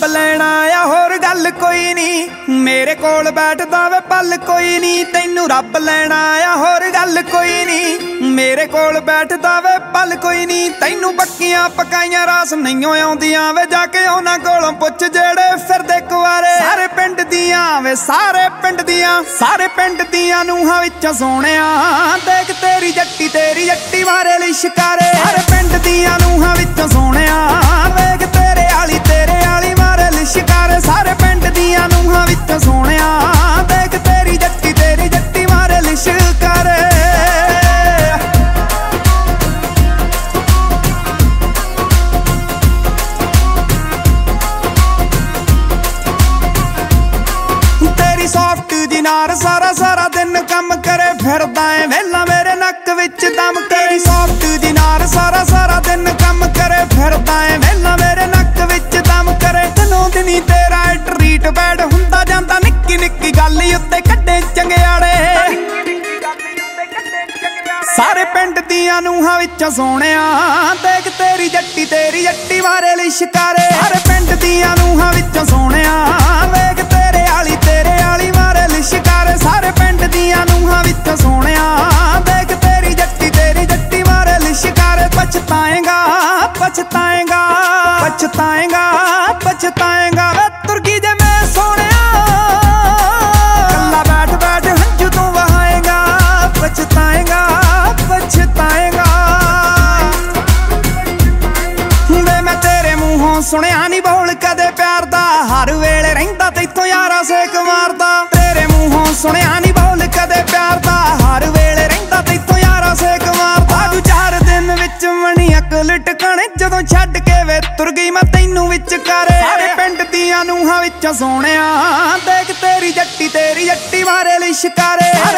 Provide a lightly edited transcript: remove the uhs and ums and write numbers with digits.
ਰੱਬ ਲੈਣਾ ਆ ਹੋਰ ਗੱਲ ਕੋਈ ਨਹੀਂ। ਮੇਰੇ ਕੋਲ ਬੈਠਦਾ ਵੇ ਪਲ ਕੋਈ ਨਹੀਂ, ਤੈਨੂੰ ਰੱਬ ਲੈਣਾ ਆ ਹੋਰ ਗੱਲ ਕੋਈ ਨਹੀਂ। ਮੇਰੇ ਕੋਲ ਬੈਠਦਾ ਵੇ ਪਲ ਕੋਈ ਨਹੀਂ, ਤੈਨੂੰ ਪੱਕੀਆਂ ਪਕਾਈਆਂ ਰਾਸ ਨਹੀਂ ਆਉਂਦੀਆਂ ਵੇ। ਜਾ ਕੇ ਉਹਨਾਂ ਕੋਲੋਂ ਪੁੱਛ ਜਿਹੜੇ ਫਿਰਦੇ ਕੁਆਰੇ। ਸਾਰੇ ਪਿੰਡ ਦੀਆਂ ਵੇ ਸਾਰੇ ਪਿੰਡ ਦੀਆਂ ਨੂੰਹਾਂ ਵਿੱਚੋਂ ਸੋਹਣਿਆ ਦੇਖ ਤੇਰੀ ਜੱਟੀ ਮਾਰੇ ਲਿਸ਼ਕਾਰੇ। ਸਾਰੇ ਪਿੰਡ ਦੀਆਂ ਨੂੰਹਾਂ ਵਿੱਚੋਂ ਸੋਹਣਿਆ ਵੇਖ ਤੇਰੇ ਆਲੀ ਮਾਰੇ ਲਿਸ਼ਕਾਰੇ। ਸਾਰੇ ਪਿੰਡ ਦੀਆਂ ਨੂੰਹਾਂ ਵਿੱਚੋਂ ਸੋਹਣਿਆ ਦੇਖ ਤੇਰੀ ਜੱਟੀ ਮਾਰੇ ਲਿਸ਼ਕਾਰੇ। ਤੇਰੀ ਸੌਫਟ ਦੀ ਨਾਰ ਸਾਰਾ ਦਿਨ ਕੰਮ ਕਰੇ ਫਿਰਦਾ ਏ ਵੇਲਾ ਮੇਰੇ ਨੱਕ ਵਿੱਚ ਦਮ। ਤੇਰੀ ਸੌਫਟ ਦੀ ਨਾਰ ਸਾਰਾ ਦਿਨ ਕੰਮ ਕਰੇ ਫਿਰਦਾ ਏ ਵੇਲਾ ਮੇਰੇ ਨੱਕ ਵਿੱਚ ਦਮ ਕਰੇ। ਦਿਨੋਂ ਦਿਨੀ ਤੇਰਾ ਟਰੀਟ ਬੈਡ ਹੁੰਦਾ ਜਾਂਦਾ, ਨਿੱਕੀ ਗੱਲ ਉੱਤੇ ਕੱਢੇ ਚੰਗਿਆੜੇ। ਸਾਰੇ ਪਿੰਡ ਦੀਆਂ ਨੂੰਹਾਂ ਵਿੱਚੋਂ ਸੋਹਣਿਆ ਦੇਖ ਤੇਰੀ ਜੱਟੀ ਮਾਰੇ ਲਿਸ਼ਕਾਰੇ। ਸਾਰੇ ਪਿੰਡ ਦੀਆਂ ਨੂੰਹਾਂ ਵਿੱਚੋਂ ਸੋਹਣਿਆ ਵੇਖ ਤੇਰੇ ਆਲੀ ਮਾਰੇ ਲਿਸ਼ਕਾਰੇ। ਸਾਰੇ ਪਿੰਡ ਦੀਆਂ ਨੂੰਹਾਂ ਵਿੱਚੋਂ ਸੋਹਣਿਆ ਦੇਖ ਤੇਰੀ ਜੱਟੀ ਮਾਰੇ ਲਿਸ਼ਕਾਰੇ। ਪਛਤਾਏਗਾ ਵੇ ਤੁਰਕੀ ਜੇ ਮੈਂ ਸੋਹਣਿਆ, ਕੱਲਾ ਬੈਠ ਹੰਝੂ ਤੂੰ ਵਹਾਏਗਾ। ਪਛਤਾਏਗਾ ਵੇ ਮੈਂ ਤੇਰੇ ਮੂੰਹੋਂ ਸੁਣਿਆ ਨੀ ਬੋਲ ਕਦੇ ਪਿਆਰ ਦਾ, ਹਰ ਵੇਲੇ ਰਹਿੰਦਾ ਤੈਥੋਂ ਯਾਰਾ ਸੇਕ ਮਾਰਦਾ। ਤੇਰੇ ਮੂੰਹੋਂ ਸੁਣਿਆ ਨੀ ਬੋਲ ਕਦੇ ਪਿਆਰ ਦਾ, ਹਰ ਵੇਲੇ ਰਹਿੰਦਾ ਤੈਥੋਂ ਯਾਰਾ ਸੇਕ ਮਾਰਦਾ। ਤੂੰ 4 ਦਿਨ ਵਿੱਚ ਮਣੀ ਅਕਲ ਟਿਕਾਣੇ ਜਦੋਂ ਛੱਡ ਕੇ ਵੇ ਤੁਰ ਗਈ ਮੈਂ ਤੈਨੂੰ ਵਿਚਕਾਰੇ। ਸਾਰੇ ਪਿੰਡ ਦੀਆਂ ਨੂੰਹਾਂ ਵਿੱਚੋਂ ਸੋਹਣਿਆ ਦੇਖ ਤੇਰੀ ਜੱਟੀ ਮਾਰੇ ਲਿਸ਼ਕਾਰੇ।